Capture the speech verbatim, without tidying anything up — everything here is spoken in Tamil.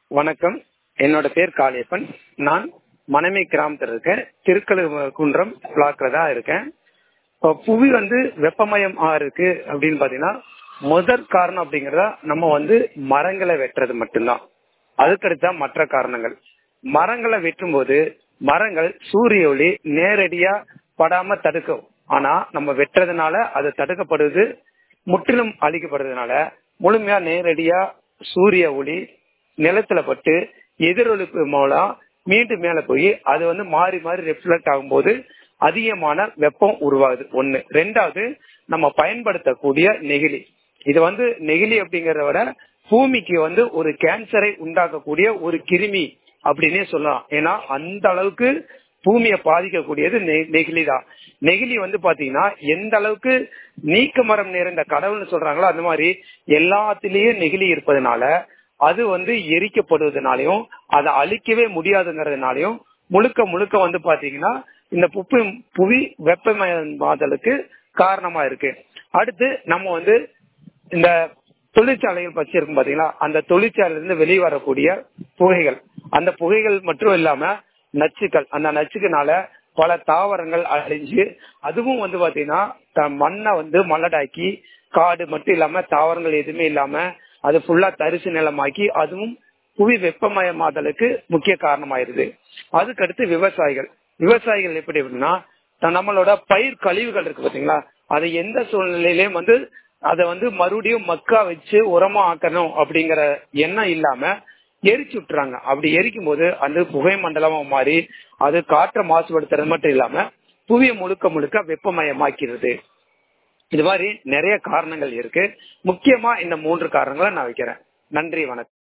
வணக்கம். என்னோட பேர் காளியப்பன். நான் மணமை கிராமத்தில் இருக்கேன். திருக்கழுகுன்றம் பிளாக்ல தான் இருக்கேன். இப்போ புவி வந்து வெப்பமயம் இருக்கு அப்படின்னு பாத்தீங்கன்னா முதற் காரணம் அப்படிங்கறத நம்ம வந்து மரங்களை வெட்டுறது மட்டும்தான். அதுக்கடுத்தா மற்ற காரணங்கள். மரங்களை வெட்டும் போது மரங்கள் சூரிய ஒளி நேரடியா படாம தடுக்கும். ஆனா நம்ம வெட்டுறதுனால அது தடுக்கப்படுது, முற்றிலும் அழிக்கப்படுறதுனால முழுமையா நேரடியா சூரிய ஒளி நிலத்துல பட்டு எதிரொலிப்பு மூலம் மீண்டும் மேல போய் அது வந்து மாறி மாறி ரிஃப்ளெக்ட் ஆகும்போது அதிகமான வெப்பம் உருவாகுது. ஒண்ணு. ரெண்டாவது, நம்ம பயன்படுத்தக்கூடிய நெகிழி. இது வந்து நெகிழி அப்படிங்கறத விட பூமிக்கு வந்து ஒரு கேன்சரை உண்டாக்கக்கூடிய ஒரு கிருமி அப்படின்னே சொல்லலாம். ஏன்னா அந்த அளவுக்கு பூமியை பாதிக்கக்கூடியது நெகிழி தான். நெகிழி வந்து பாத்தீங்கன்னா எந்த அளவுக்கு நீக்க மரம் நிறைந்த கடவுள்னு சொல்றாங்களோ அந்த மாதிரி எல்லாத்திலயும் நெகிழி இருப்பதனால அது வந்து எரிக்கப்படுவதனாலையும் அதை அழிக்கவே முடியாதுங்கிறதுனாலையும் முழுக்க முழுக்க வந்து பாத்தீங்கன்னா இந்த புவி புவி வெப்பமயமாதலுக்கு காரணமா இருக்கு. அடுத்து நம்ம வந்து இந்த தொழிற்சாலைகள் பற்றி இருக்கும் பாத்தீங்களா, அந்த தொழிற்சாலையில இருந்து வெளியே வரக்கூடிய புகைகள், அந்த புகைகள் மட்டும் இல்லாம நச்சுக்கள், அந்த நச்சுக்குனால பல தாவரங்கள் அழிஞ்சு அதுவும் வந்து பாத்தீங்கன்னா மண்ணை வந்து மலடாக்கி காடு மட்டும் இல்லாம தாவரங்கள் எதுவுமே இல்லாம அது ஃபுல்லா தரிசு நிலமாக்கி அதுவும் புவி வெப்பமயமாதலுக்கு முக்கிய காரணமாயிருது. அதுக்கடுத்து விவசாயிகள். விவசாயிகள் எப்படி அப்படின்னா நம்மளோட பயிர் கழிவுகள் இருக்கு பாத்தீங்களா, அதை எந்த சூழ்நிலையிலயும் வந்து அதை வந்து மறுபடியும் மக்கா வச்சு உரமா ஆக்கணும் அப்படிங்கிற எண்ணம் இல்லாம எரிச்சு விட்டுறாங்க. அப்படி எரிக்கும் போது அந்த புகை மண்டலமா மாறி அது காற்றை மாசுபடுத்துறது மட்டும் இல்லாம புவியை முழுக்க முழுக்க வெப்பமயமாக்கிறது. இது மாதிரி நிறைய காரணங்கள் இருக்கு. முக்கியமா இந்த மூன்று காரணங்களை நான் வைக்கிறேன். நன்றி, வணக்கம்.